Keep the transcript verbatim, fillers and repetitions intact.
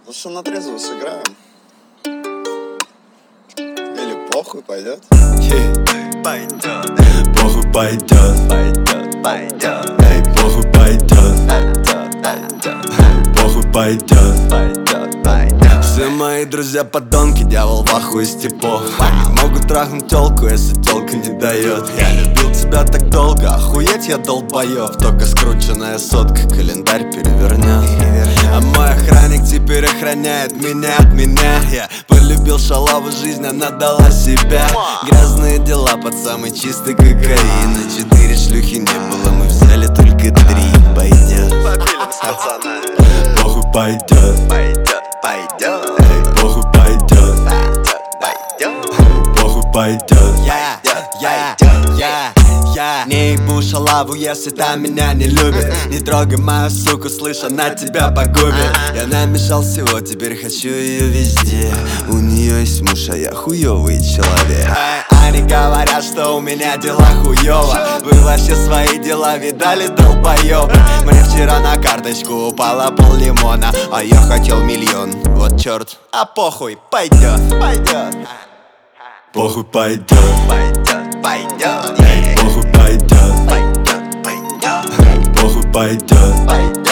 Лучше на трезво сыграем. Или похуй пойдет. Пойдет, похуй пойдет, пойдет, пойдет, эй, похуй пойдет, похуй пойдет, пойдет, пойдет. Все мои друзья подонки, дьявол в ахуе с типов. Они могут трахнуть телку, если телка не дает. Я любил тебя так долго, охуеть я долбоёб. Только скрученная сотка календарь перевернет. А мой охранник теперь охраняет меня от меня. Я полюбил шалаву, жизнь она дала себя. Грязные дела под самый чистый кокаин. И четыре шлюхи не было, мы взяли только три. Пойдет, похуй пойдет, пойдет, пойдет, эй, похуй пойдет, пойдет, похуй пойдет. Я, я, я, я не ебу шалаву, если та меня не любит. Не трогай мою суку, слышь, она тебя погубит. Я намешал всего, теперь хочу ее везде. У нее есть муж, а я хуёвый человек. Они говорят, что у меня дела хуёво. Вы вообще свои дела видали, долбоёбы? Мне вчера на карточку упало пол лимона, а я хотел миллион, вот чёрт. А похуй, пойдет, пойдет. Похуй пойдет, пойдет, пойдет, похуй пойдет, пойдет, пойдет, похуй пойдет, пойдет.